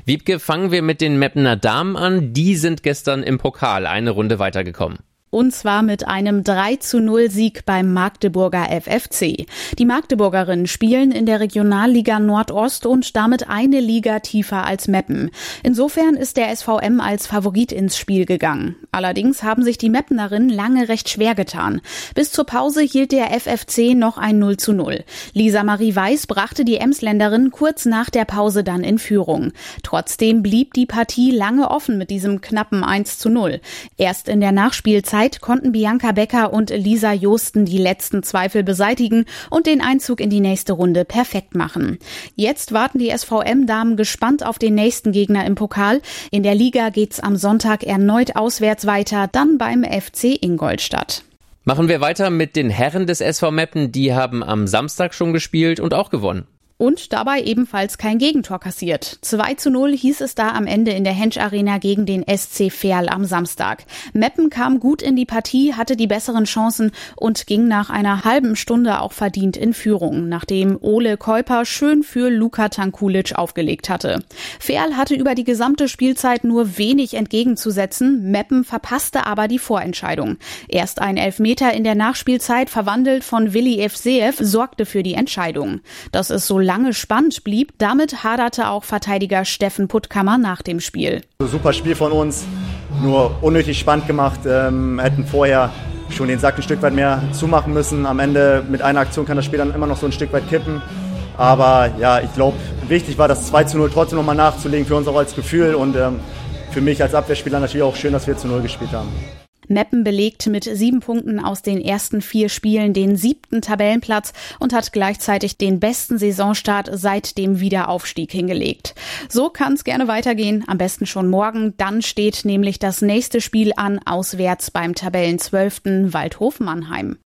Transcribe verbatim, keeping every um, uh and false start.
Wiebke, fangen wir mit den Meppener Damen an. Die sind gestern im Pokal eine Runde weitergekommen. Und zwar mit einem drei zu null Sieg beim Magdeburger F F C. Die Magdeburgerinnen spielen in der Regionalliga Nordost und damit eine Liga tiefer als Meppen. Insofern ist der S V M als Favorit ins Spiel gegangen. Allerdings haben sich die Meppenerinnen lange recht schwer getan. Bis zur Pause hielt der F F C noch ein null zu null. Lisa Marie Weiß brachte die Emsländerin kurz nach der Pause dann in Führung. Trotzdem blieb die Partie lange offen mit diesem knappen eins zu null. Erst in der Nachspielzeit konnten Bianca Becker und Lisa Josten die letzten Zweifel beseitigen und den Einzug in die nächste Runde perfekt machen. Jetzt warten die S V M-Damen gespannt auf den nächsten Gegner im Pokal. In der Liga geht's am Sonntag erneut auswärts weiter, dann beim F C Ingolstadt. Machen wir weiter mit den Herren des S V Meppen. Die haben am Samstag schon gespielt und auch gewonnen. Und dabei ebenfalls kein Gegentor kassiert. zwei zu null hieß es da am Ende in der Hensch Arena gegen den S C Verl am Samstag. Meppen kam gut in die Partie, hatte die besseren Chancen und ging nach einer halben Stunde auch verdient in Führung, nachdem Ole Keuper schön für Luka Tankulic aufgelegt hatte. Verl hatte über die gesamte Spielzeit nur wenig entgegenzusetzen, Meppen verpasste aber die Vorentscheidung. Erst ein Elfmeter in der Nachspielzeit, verwandelt von Willi Evseev, sorgte für die Entscheidung. Das ist so lange spannend blieb. Damit haderte auch Verteidiger Steffen Puttkammer nach dem Spiel. Super Spiel von uns, nur unnötig spannend gemacht. Ähm, hätten vorher schon den Sack ein Stück weit mehr zumachen müssen. Am Ende mit einer Aktion kann das Spiel dann immer noch so ein Stück weit kippen. Aber ja, ich glaube, wichtig war das zwei zu null trotzdem nochmal nachzulegen, für uns auch als Gefühl. Und ähm, für mich als Abwehrspieler natürlich auch schön, dass wir zu null gespielt haben. Meppen belegt mit sieben Punkten aus den ersten vier Spielen den siebten Tabellenplatz und hat gleichzeitig den besten Saisonstart seit dem Wiederaufstieg hingelegt. So kann es gerne weitergehen, am besten schon morgen. Dann steht nämlich das nächste Spiel an, auswärts beim Tabellenzwölften Waldhof Mannheim.